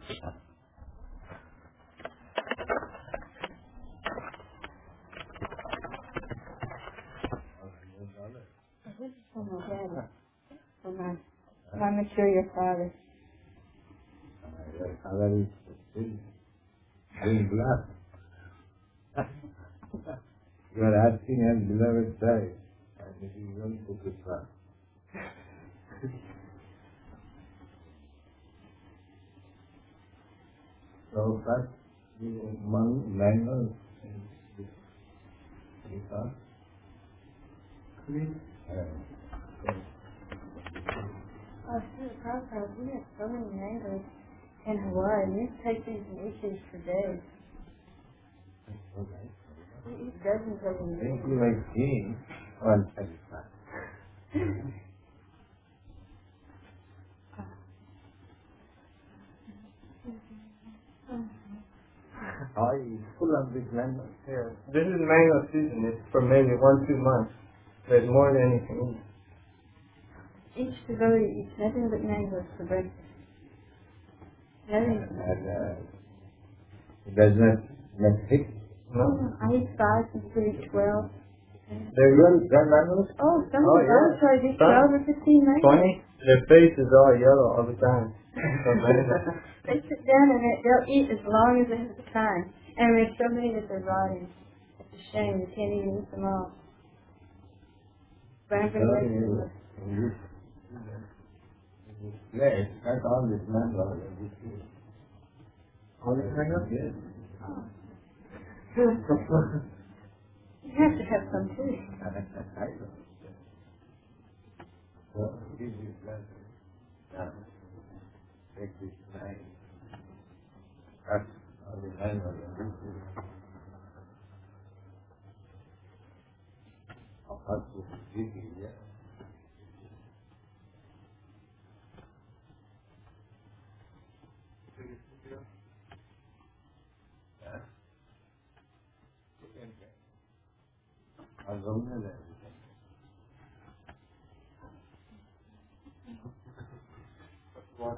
Oh, my daddy. Oh, my material father. Your father is still doing glass. You are asking as beloved child, and it is going to be fun. So first, you manual because See, the problem is we have so many mangoes in Hawaii. We take these and eat these for days. We eat dozens of them. thank you like king, well satisfied. How is full of this mango? Yeah. This is mango season. It's for maybe 1-2 months. There's more than anything. Each devotee eats nothing but mangoes for breakfast. Nothing. It does not make sick. No? I eat 5, some people eat 12. They're Real mangoes? Oh, some Oh, of the yeah. laboratories eat Some. 12 or 15 mangoes. 20? Their face is all yellow all the time. They sit down and they'll eat as long as they have the time. And there's so many that they're rotting. It's a shame. You can't even eat them all. But I'm going to Yes, that's all this mango. All this mango? Yes. You have to have some too. I know. So, this is pleasure. Now, take this knife. Cut all the mango. I'll cut this sticky, yeah. I'll go in there. What?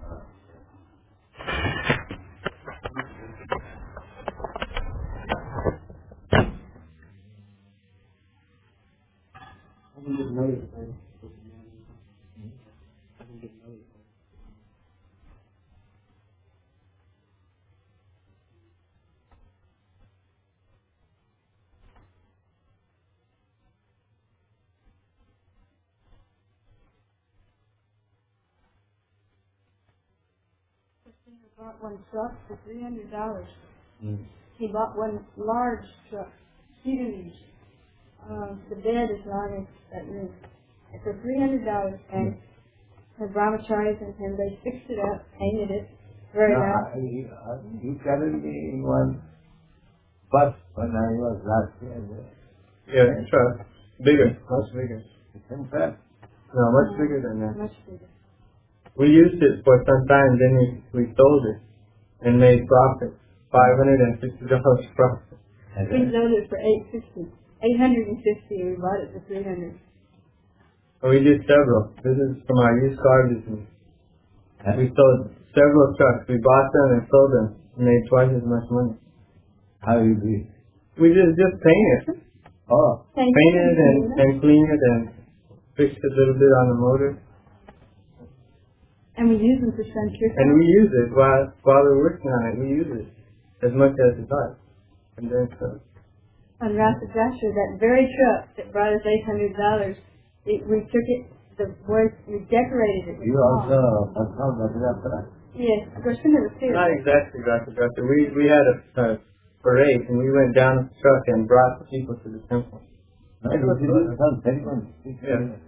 Bought one truck for $300. Mm. He bought one large truck, huge. The bed is long as that room. And for $300, and the brahmacharis and him, they fixed it up, painted it very nice. You carried me in one bus when I was last year. Yeah, truck. Bigger. Much bigger. In fact, No, much bigger than that. Much bigger. We used it for some time, then we sold it and made profit. $550 profit. We sold it for $850. $850, and we bought it for $300. And we did several. This is from our used car business. We sold several trucks. We bought them and sold them and made twice as much money. how you do it? We just paint it. Oh, Paint it and clean it and fix it a little bit on the motor. And we use them for Sankirtan. And we use it while we're working on it. We use it as much as it's hot. And then so. On Rasa Joshua, that very truck that brought us $800, we took it, we decorated it. you also perform Bhadratra? Yes, of course, we never see it. Not exactly, Dr. We had a parade and we went down with the truck and brought the people to the temple. No, it was some ceremony. Yeah.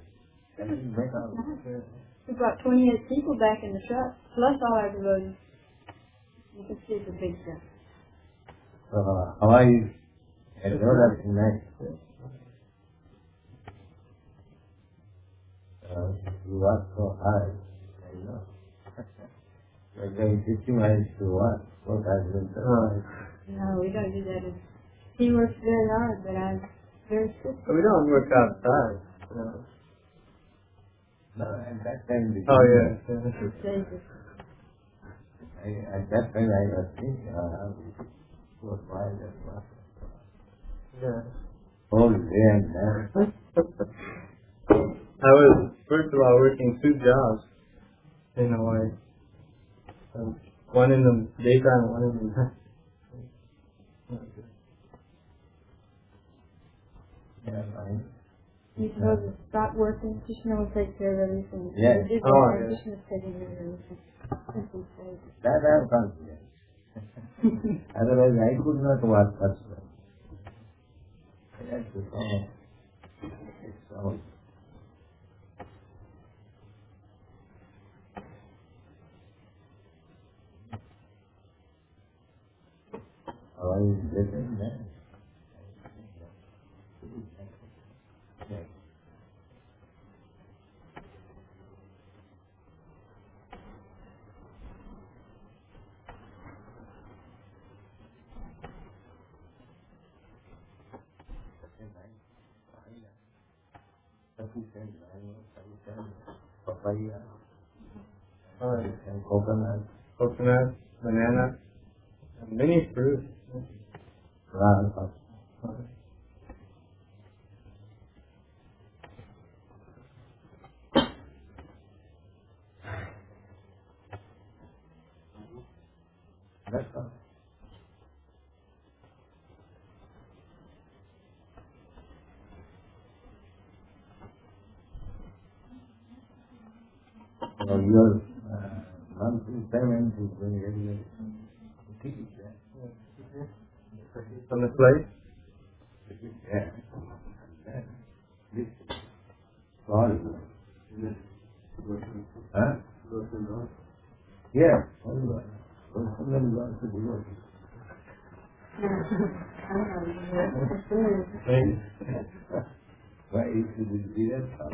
We brought 28 people back in the truck, plus all our devotees. You can see it's a big truck. So, Hawaii is that's nice. You work so hard, I know. You're going 50 miles to work. What has been done? No, we don't do that. He works very hard, but I'm very sick. We don't work outside. No. No, at that time. Oh, yeah. He says it. At that time I was thinking, what why that was. Yeah. Whole day and night. I was, first of all, working 2 jobs in Hawaii. One in the daytime, one in the night. Yeah, fine. You supposed to stop working, Krishna will take care of everything. Yeah. You did Oh, that, yeah. Krishna's taking care of everything. As he said. That I am confident. Otherwise I could not work first. I had to come. It's all. How is it different then? Yes. Sufficient, papaya, Alright. and coconut, Coconut, banana, and many fruits. grass, that's all. So your monthly payment is very, very keep it there. On the plate? Keep it there. And this sorry. Huh? Yeah. Somebody wants to do it. Why is it be that tough?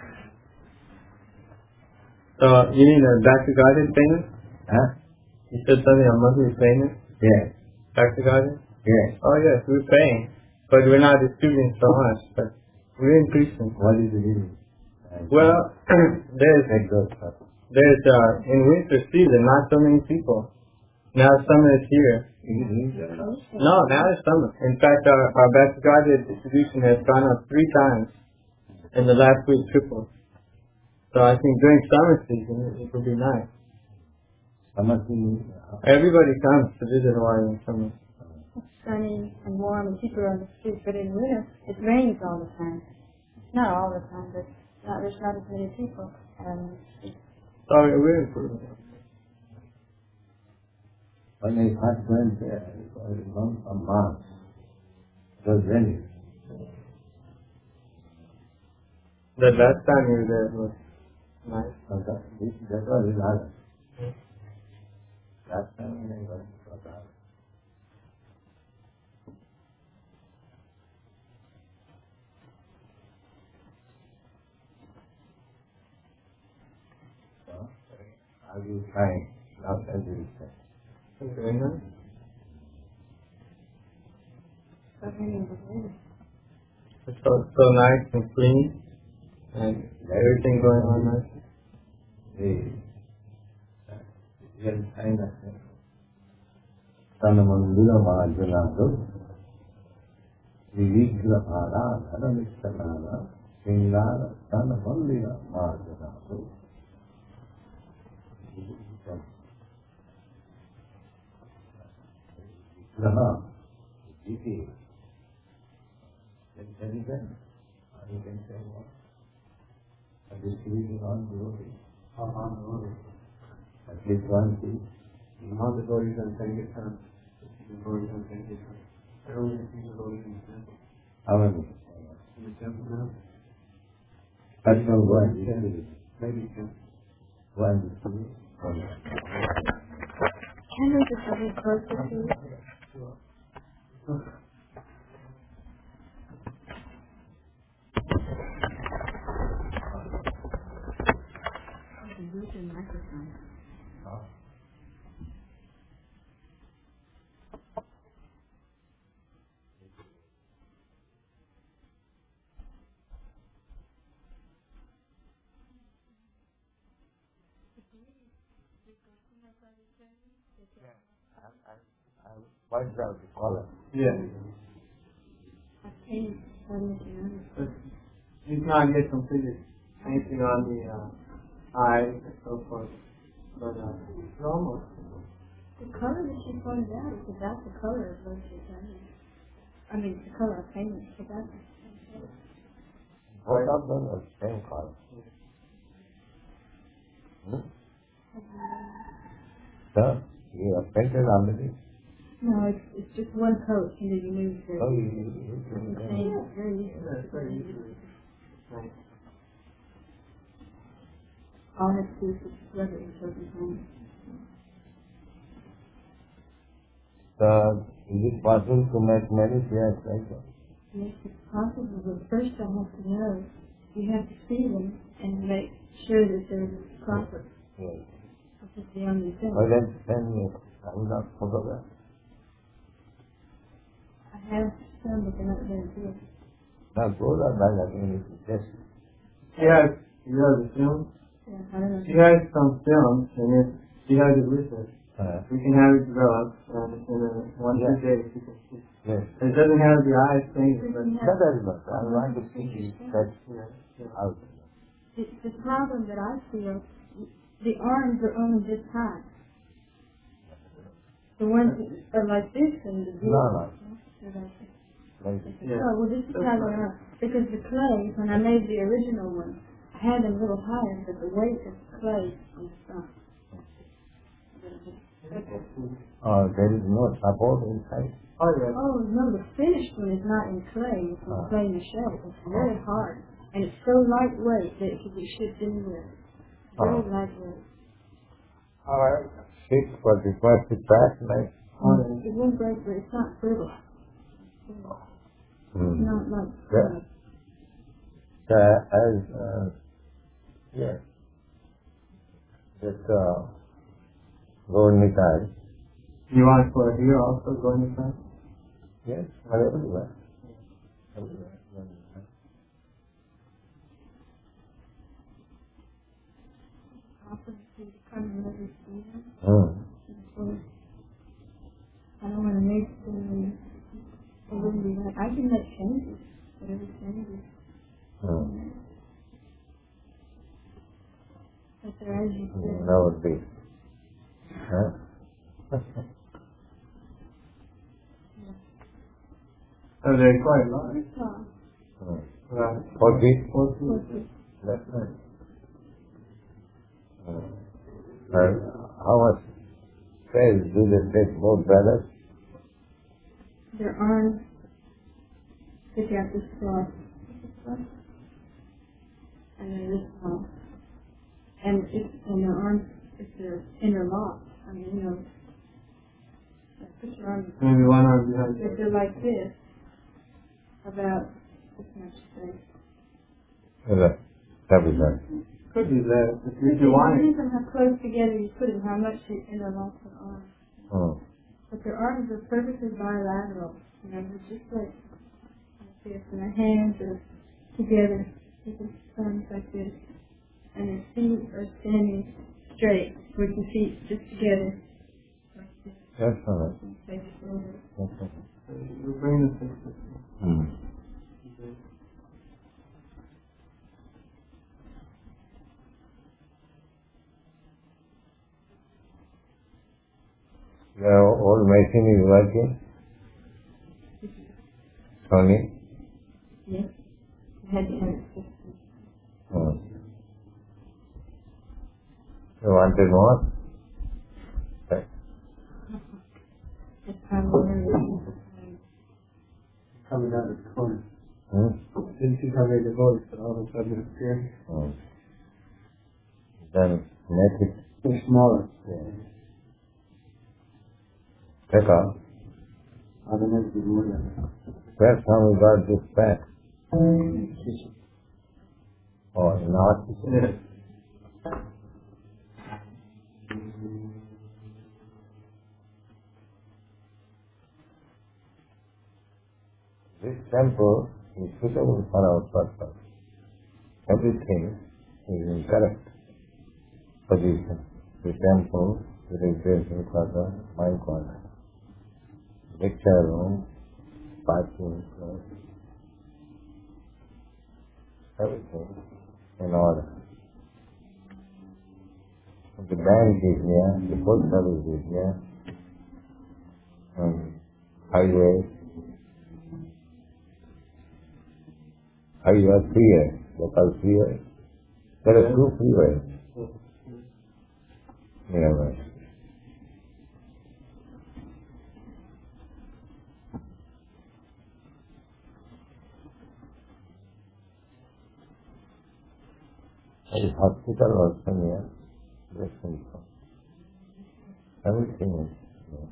So, you mean a back to garden payment? Huh? You said something on monthly payment? Yeah. Back to garden? Yeah. Oh yes, we're paying. But we're not distributing so much, but we're increasing. What is the meaning? Well, there's, Take those stuff. in winter season, not so many people. Now summer is here. No, now it's summer. In fact, our back to garden distribution has gone up 3 times in the last week, triple. So I think during summer season, it will be nice. Summer season. Everybody comes to visit Hawaii in summer. It's sunny and warm and people are on the street, but in winter, it rains all the time. Not all the time, but there's not as many people. So we're improving. When I first went there, it was a month of March. It was raining. The last time you were there was nice. So that was in August. Last time when I was in August. So, I will find out everything. Okay, huh? It's so nice and clean, and everything going on nice. Real kind of thing. Tanamandila Majanadu, Vivigrahara, Dhanamishanana, Singara, Tanamandila Majanadu. Vigraha, Vivi. Intelligent, you can say what? A distribution on glory. On glory. At least one piece. All the glories and Sankirtan. The glories and Sankirtan. I only see the glories in the temple. How many? In the temple now? That's not one. Maybe 10. One, two, one. Can we just have it closer to you? Use your microphone. Points out the color. Yeah. I painted on But he's not yet completed painting on the eyes and so forth. But it's almost. the color that she pointed out is about the color of what she's painting. I mean, the color of painting is about the same color. Both of them are the same color. So, you have painted already? No, it's just one coat, and then you move the Oh, you paint very easily. Yeah, it's very easy. Right. All I have to do is just rub it and show the paint. Is it possible to make many chairs like that? Yes, it's possible, but first I have to know, you have to see them and make sure that they're proper. Yes. This is the only thing. Well, then I will not photograph. I have some, but they're not very good. Now, those are bad, I mean, it's just, She has the film. Yeah, I don't know. She has some films, and if she has it with her, we can have it developed, and in one Yeah. 2 days you can see. yes. It doesn't have the eyes painted, but That is what I want to see that yeah. out. The problem that I feel, the arms are only this high. The ones that are like this and the No. they're like this. Like, Yeah. Oh, well, this is how they are. Because the clay, when I made the original one, I had them a little higher, but the weight of the clay on the front. there is no support inside. Oh, yeah. Oh, no, the finished one is not in clay. It's in clay Michelle. It's very hard. And it's so lightweight that it can be shipped anywhere. Very lightweight. Alright. 6 for the plastic back, like. It won't break, but it's not brittle. It's not like Yeah. Yes. Just, go in the car. You want for here also going inside? Yes, everywhere. Everywhere. often to come and let us see them. So I don't want to make them, it wouldn't be right. I can make changes, whatever changes. But they're as you said. That would be. So they're quite large. It's tall. Right. 40? 40. That's nice. How much space do they take both brothers? Their arms stick out this far. And then this far. And their arms, if they're interlocked, I mean, you know, put your arms, Maybe one arm behind if they're like this, about this much space. That is right. Could be that if It you want it. depends on how close together you put them, how much you interlock their arms. But their arms are perfectly bilateral. You know, they're just like this, and their hands are together with their thumbs like this. And their feet are standing straight with the feet just together. Like this. That's all right. And face forward. That's all right. Your brain is sensitive. The old machine is working? Sony? Yes. I had to have it fixed. You wanted more? Okay. It's probably Coming out of the corner. Hmm? Didn't see how made the voice, but all of a sudden it appeared. Then make it They're smaller. take off. Other than the wood. That's how we got this back. Oh, not. Yes. This temple is suitable for our purpose. Everything is in correct position. The temple, the recreation quarter, my quarter, lecture room, parking, everything in order. The bank is near, the post office is near, highway freeway, local freeway. There are two freeways nearby. There is hospital also near. Everything is there.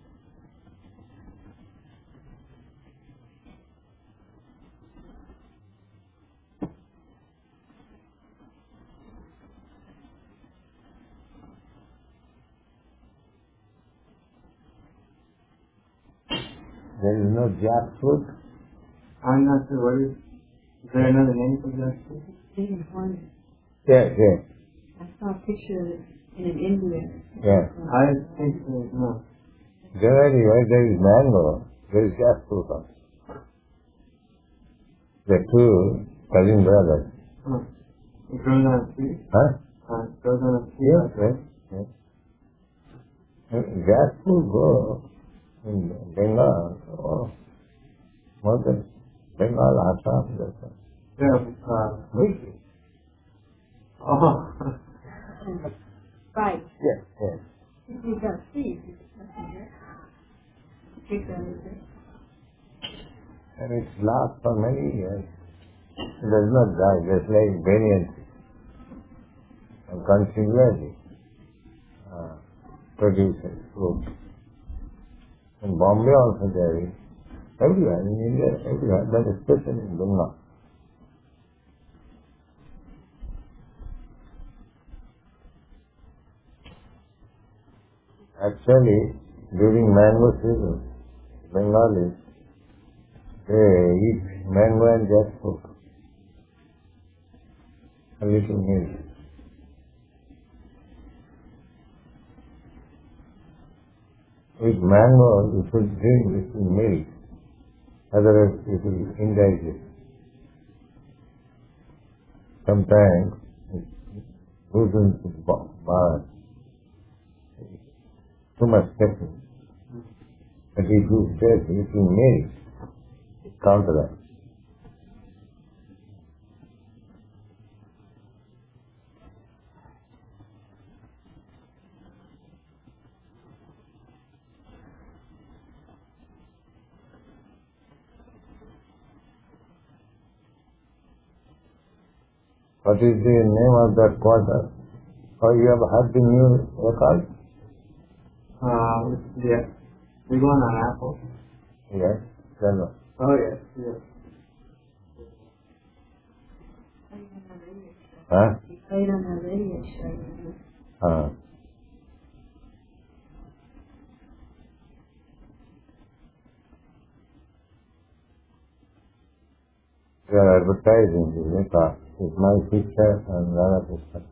There is no jackfruit. I'm not sure what is there another name for jackfruit? Big one. Yeah. I saw a picture of it in India. Yeah. I think there's no. Generally, where there is mango, there is jackfruit also. The two cousin brothers. It grows on a tree? Huh? It grows on a tree? Yes. Jackfruit grow in Bengal, more than Bengal, Assam, that's all. Yeah, Really? Right. Yes. You got seeds. Take that with it. And it lasts for many years. It does not die, just like banyan and continually produces fruit. In Bombay also there is. Everywhere, in India, everywhere, but especially in Bengal. Actually, during mango season, Bengalis, they eat mango and jackfruit. A little milk. With mango, you should drink little milk. Otherwise, it will indigest. Sometimes, it loosens the bowel. Too much caffeine. But if you take little milk, it counteracts. What is the name of that quarter? Or you have heard the new record? Yeah. We're going on Apple. Yes. Then Oh, yes. huh? You played on the radio show. They are advertising the record with my picture and Radha.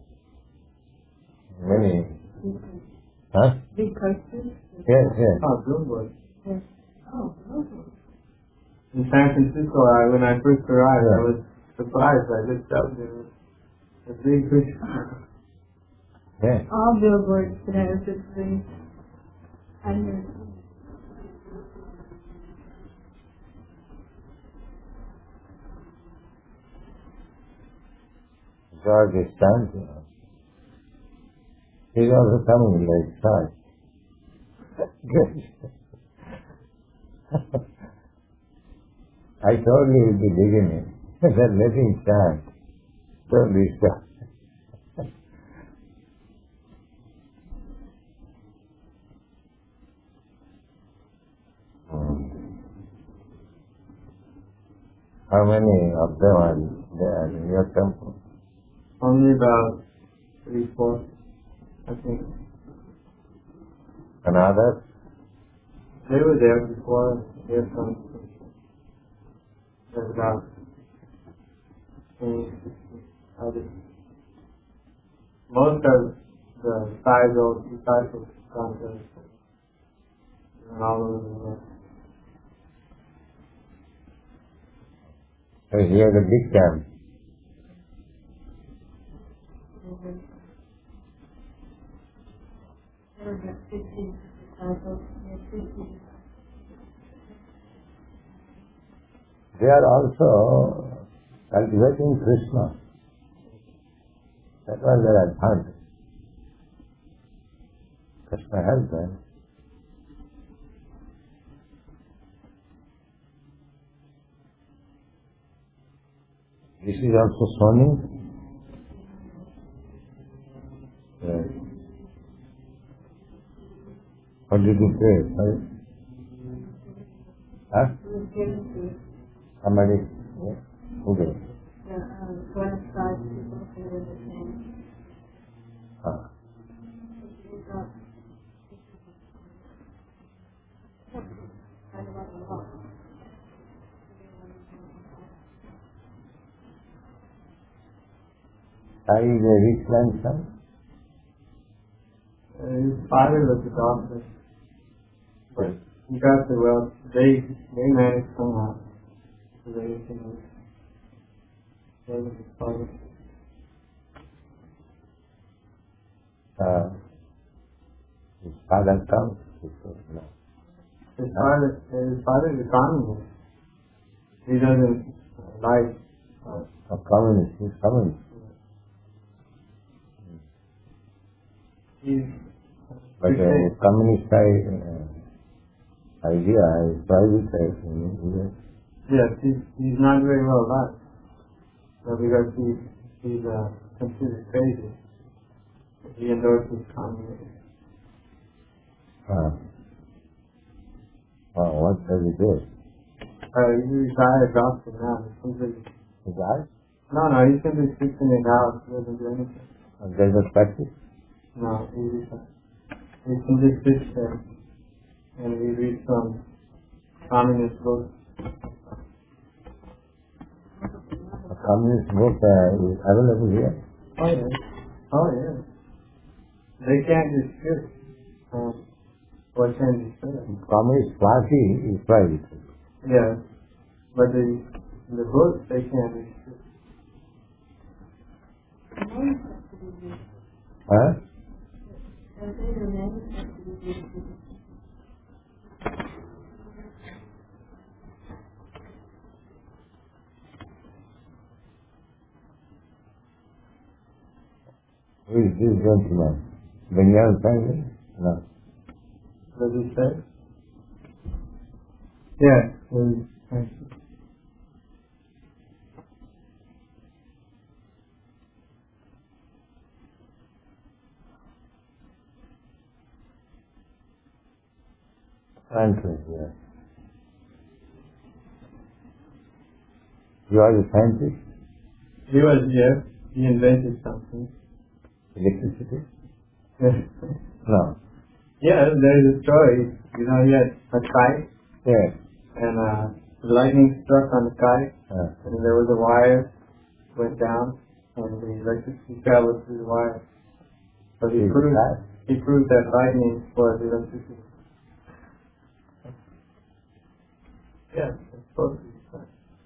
Many. Huh? Big posters. Yes. Oh, Bloomberg. Yes. Oh, okay. In San Francisco, when I first arrived, I was surprised. I looked up there was a big picture. Yes. All billboards today are just things. I hear. George is standing. He's also coming like that. Good. I told you at the beginning that let him chant. Don't disturb. How many of them are there in your temple? Only about 3-4, I think. And others? They were there before. There's about 20, 16 others. Most are the 5-year-old disciples gone to and all over the world. So he has a big camp. There were 50 disciples. He had 50. They are also cultivating Krishna. That was their advantage. Krishna helped them. This is also Sony. Yes. What did you say? Sorry? Huh? He was given to Somebody? Yeah. Who did? the Buenos Aires people who were the same. Ah. Sai is a rich man's son. His father was a doctor, but he got the wealth. They managed somehow to raise him. That was his father. His father comes. He says, no. His father is a communist. He doesn't like A communist. He's communist. he's But crusade. communist idea is private in India. Yes, he's not very well liked. So because he's considered crazy. He endorses communism. What does he do? He's a retired doctor now. He simply, He dies? no, he simply sits in his house. He doesn't do anything. And does not practice? No, he simply sits there and he reads some communist books. A communist book is available here. Oh yeah. Oh yeah. They can't dispute what can be said. Communist party is private. Yeah. But the books they can't dispute. Huh? Who is this gentleman? Bengal family? No. Does he say? Yeah. Franklin, yes. You are a scientist? He was, yes. He invented something. Electricity? Yes. No. Yeah, there's a story. You know, he had a kite, Yes. and lightning struck on the kite, and there was a wire, went down, and the electricity traveled through the wire. So he proved that lightning was electricity. Yeah, it's supposed to be fun.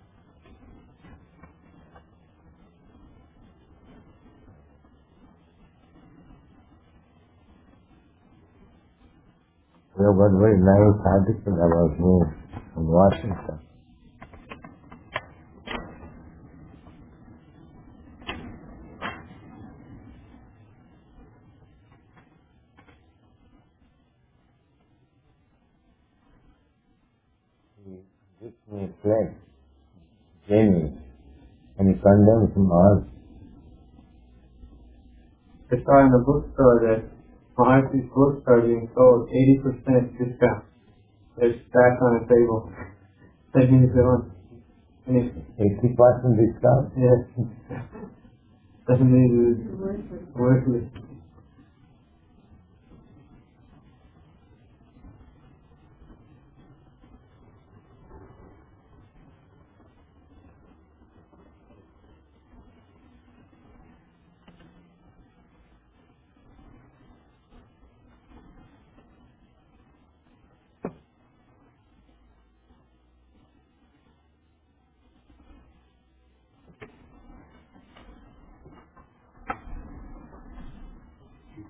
You have got very nice article about me in Washington. He gives me a flag, genuine, and he condemns all. I saw in the bookstore that Maharsi's books are being sold 80% discount. They're stacked on a table. That means they want anything. 80% discount? Yes. Doesn't mean it's worthless.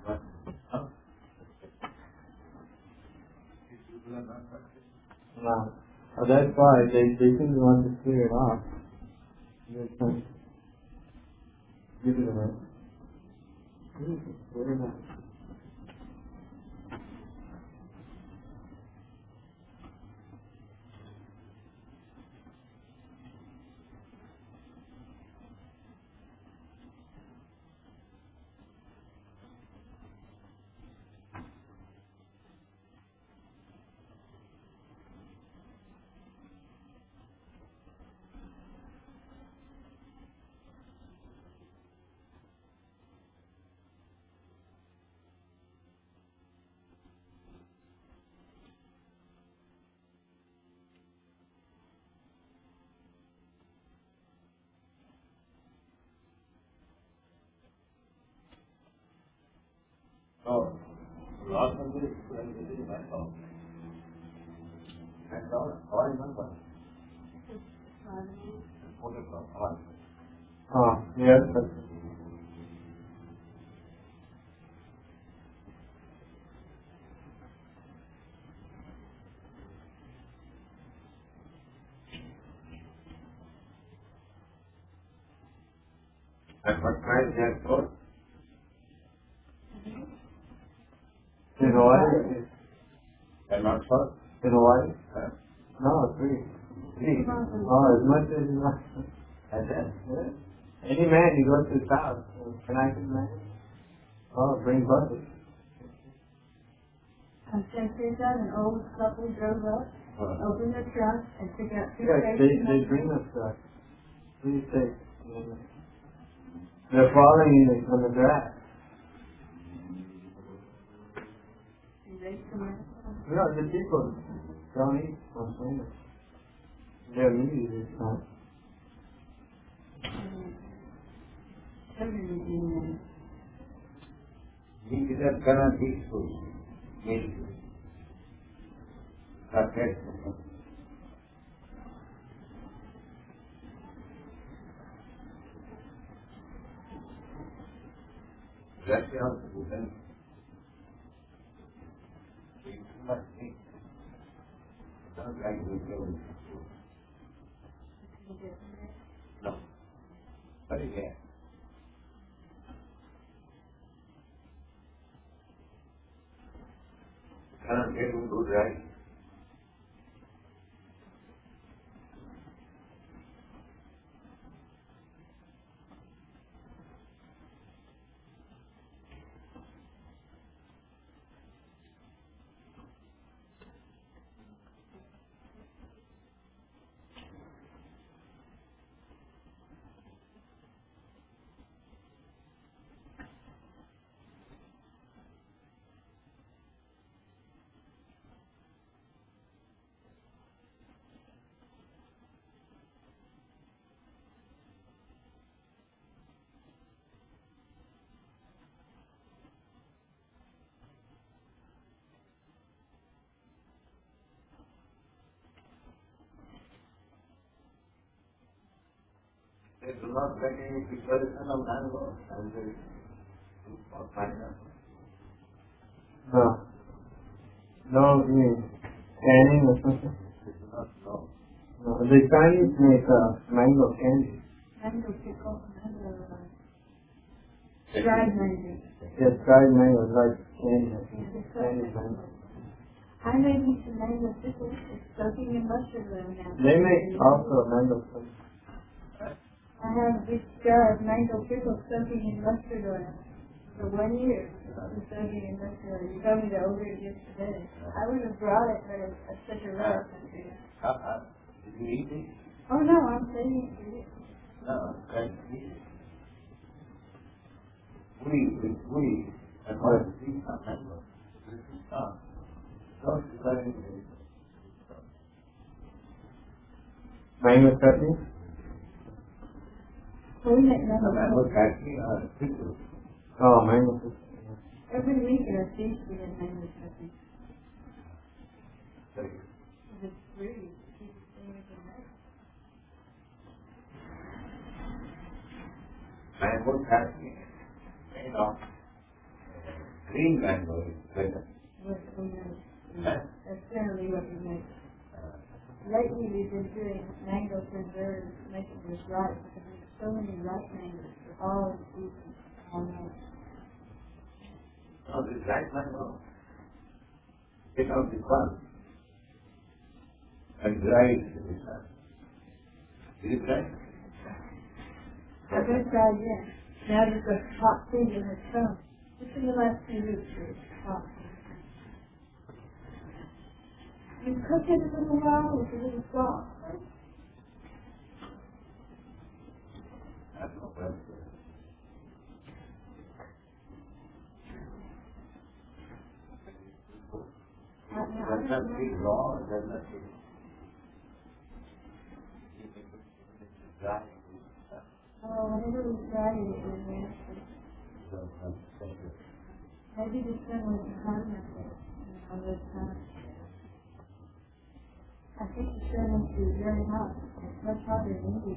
No. Oh, that's why they seem to want to clear it off. Give it a minute. Where is it? Oh, last one is my fault. And all number. Oh, yes. And what price they have got? In Hawaii? And not for? In Hawaii? Huh? No, free. Three. Oh, as much as you want. And then? Yeah. Any man, you go to his house. Can I get man? Oh, bring bucket. On San Pedro, an old couple drove up, opened their trunk, and took out two Yeah, crates. they bring us stuff. Please take. They're falling on the grass. And they come in. No, the people don't eat from famous. They're meat eaters, huh? Children are doing He didn't cannot eat food. Milk. That's it. That's the answer. Then we must eat. Don't like we go. No. But again. Cannot get him good right. They do not get any preparation of mango and they or pineapple. No. No, canning or something? They do not know. No, the Chinese make mango candy. mango pickle, mango, dried mango. Yes, dried mango, like candy. Yeah, Candy mango. I made me some mango pickles, it's soaking in mustard oil now. They make also mango fruit. I have this jar of mango pickles soaking in mustard oil for 1 year. It's soaking in mustard oil. You told me to order it yesterday. I would have brought it, but it's such a rush. Did you eat it? Oh no, I'm saving it for you. No, can't eat it. We, and what is it? Mango. This is not. Don't decide it. Mango chutney? So we make mango Mango pickles. chutney or pickle. Oh, mango fruit. Every week in our feast we have mango chutney. Sorry. Because it's free. People say we can make. Mango chutney. You know, green mango is better. What we make. Huh? That's generally what we make. Lately we've been doing mango preserves, making this ripe, because there's so many ripe mangoes for all the seasons, all night. No, this right mango. Take out the pulp and dry it in the sun. Is it right? I've been tried yet. Now there's a hot season has come. Just in the last few weeks there's hot season. You cook it a little while with a little salt. That's no problem. Does not feel raw, does not feel dry. Whenever we try it, it was nasty. Maybe the sun wasn't hot enough all this time. I think the sun must be very hot. It's much hotter in India.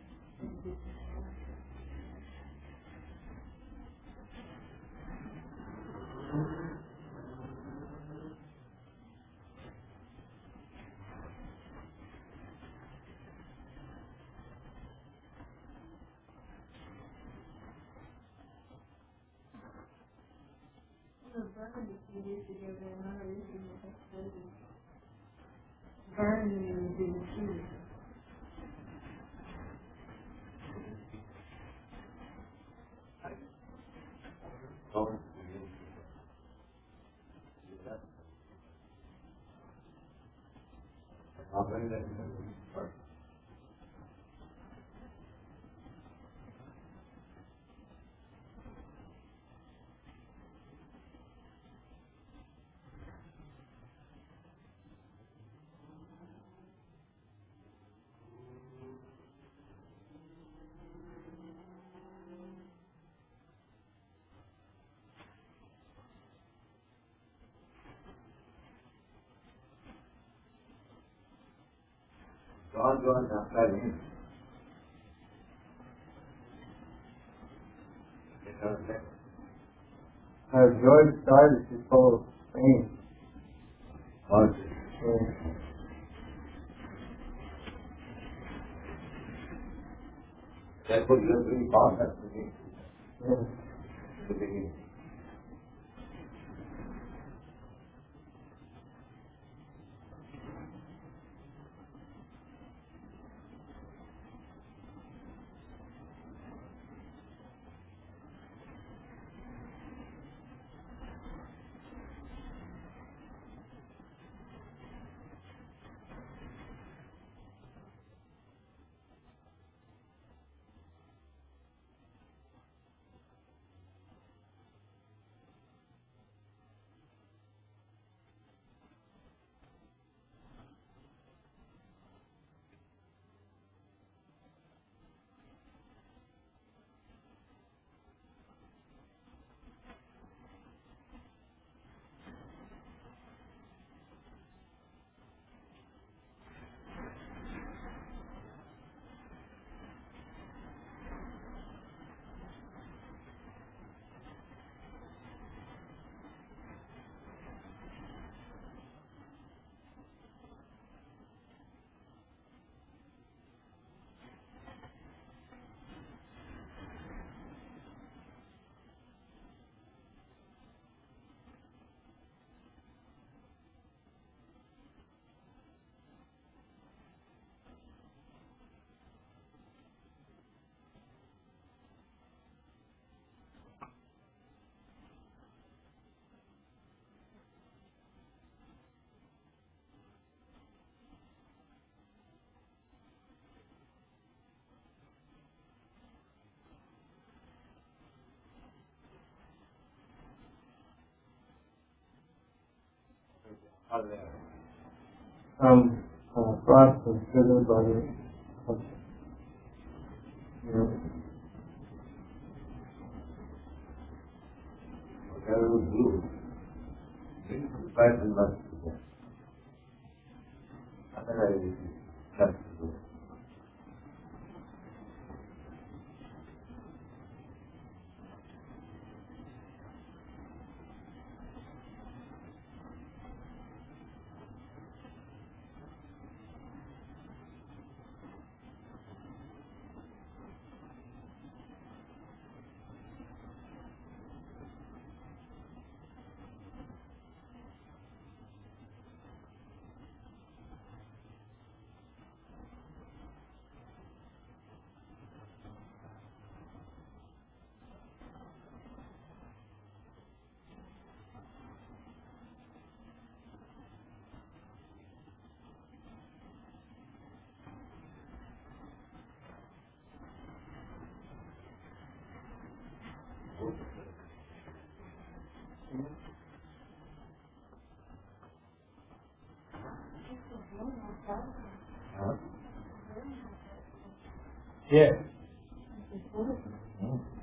Burn a few years ago, they're not using the explosive. Burn you do the tea. Don't go after him. George started his whole thing. That's what you're doing fast at the beginning. Frost and sugar, butter. Whatever we do, bring some spice and must be there. Otherwise, it is just to do. Yes. It's wonderful.